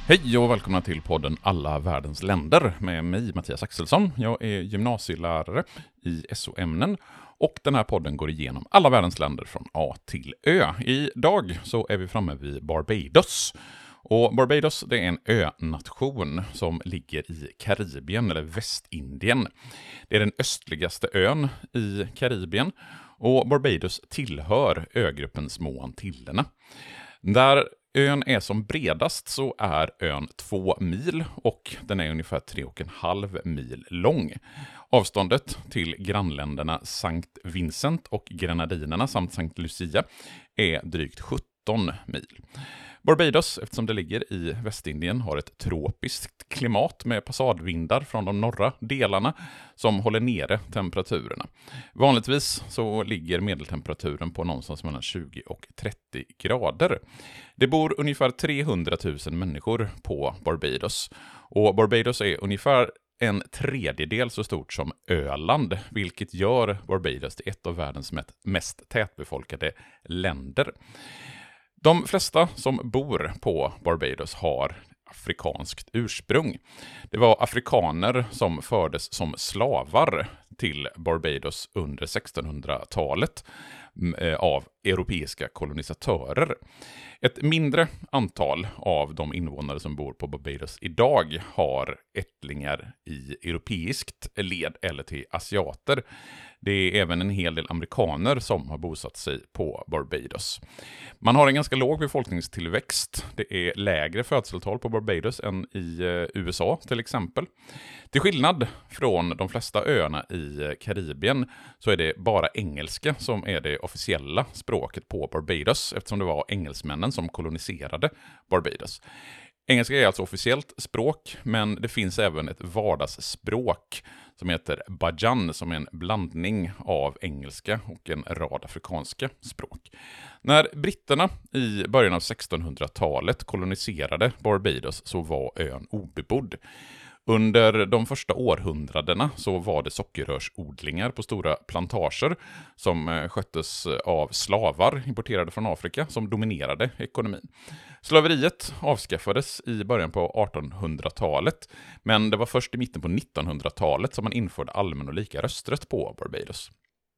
Hej och välkomna till podden Alla världens länder med mig Mattias Axelsson. Jag är gymnasielärare i SO-ämnen och den här podden går igenom alla världens länder från A till Ö. Idag så är vi framme vid Barbados. Och Barbados det är en önation som ligger i Karibien eller Västindien. Det är den östligaste ön i Karibien och Barbados tillhör ögruppen Små Antillerna. Där ön är som bredast så är ön 2 mil och den är ungefär 3,5 mil lång. Avståndet till grannländerna Sankt Vincent och Grenadinerna samt Sankt Lucia är drygt 17 mil. Barbados, eftersom det ligger i Västindien, har ett tropiskt klimat med passadvindar från de norra delarna som håller nere temperaturerna. Vanligtvis så ligger medeltemperaturen på någonstans mellan 20 och 30 grader. Det bor ungefär 300 000 människor på Barbados och Barbados är ungefär en tredjedel så stort som Öland, vilket gör Barbados till ett av världens mest tätbefolkade länder. De flesta som bor på Barbados har afrikanskt ursprung. Det var afrikaner som fördes som slavar till Barbados under 1600-talet av europeiska kolonisatörer. Ett mindre antal av de invånare som bor på Barbados idag har ättlingar i europeiskt led eller till asiater. Det är även en hel del amerikaner som har bosatt sig på Barbados. Man har en ganska låg befolkningstillväxt. Det är lägre födseltal på Barbados än i USA till exempel. Till skillnad från de flesta öarna i Karibien så är det bara engelska som är det officiella språket på Barbados eftersom det var engelsmännen som koloniserade Barbados. Engelska är alltså officiellt språk, men det finns även ett vardagsspråk som heter Bajan som är en blandning av engelska och en rad afrikanska språk. När britterna i början av 1600-talet koloniserade Barbados så var ön obebodd. Under de första århundradena så var det sockerrörsodlingar på stora plantager som sköttes av slavar importerade från Afrika som dominerade ekonomin. Slaveriet avskaffades i början på 1800-talet, men det var först i mitten på 1900-talet som man införde allmän och lika rösträtt på Barbados.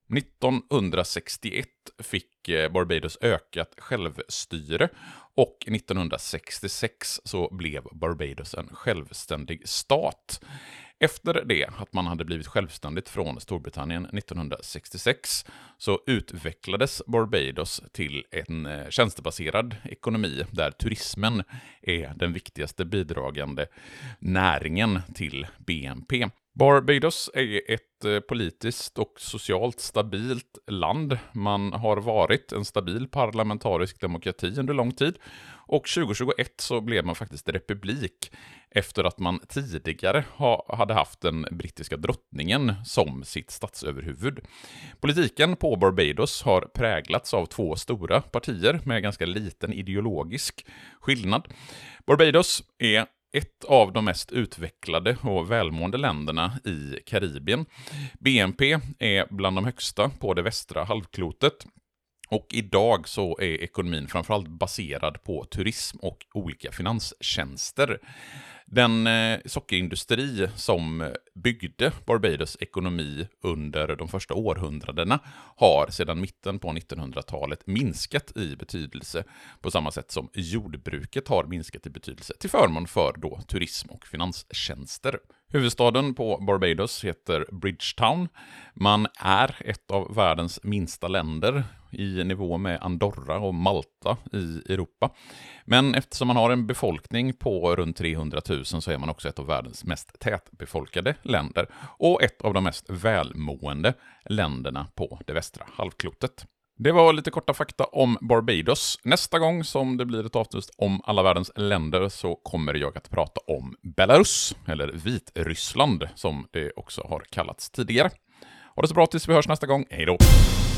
1961 fick Barbados ökat självstyre och 1966 så blev Barbados en självständig stat. Efter det att man hade blivit självständigt från Storbritannien 1966 så utvecklades Barbados till en tjänstebaserad ekonomi där turismen är den viktigaste bidragande näringen till BNP. Barbados är ett politiskt och socialt stabilt land. Man har varit en stabil parlamentarisk demokrati under lång tid och 2021 så blev man faktiskt republik efter att man tidigare hade haft den brittiska drottningen som sitt statsöverhuvud. Politiken på Barbados har präglats av 2 stora partier med ganska liten ideologisk skillnad. Barbados är ett av de mest utvecklade och välmående länderna i Karibien. BNP är bland de högsta på det västra halvklotet. Och idag så är ekonomin framförallt baserad på turism och olika finanstjänster. Den sockerindustri som byggde Barbados ekonomi under de första århundradena har sedan mitten på 1900-talet minskat i betydelse på samma sätt som jordbruket har minskat i betydelse till förmån för då turism och finanstjänster. Huvudstaden på Barbados heter Bridgetown. Man är ett av världens minsta länder i nivå med Andorra och Malta i Europa. Men eftersom man har en befolkning på runt 300 000 så är man också ett av världens mest tätbefolkade länder och ett av de mest välmående länderna på det västra halvklotet. Det var lite korta fakta om Barbados. Nästa gång som det blir ett avsnitt om alla världens länder så kommer jag att prata om Belarus, eller Vitryssland som det också har kallats tidigare. Ha det så bra tills vi hörs nästa gång. Hej då!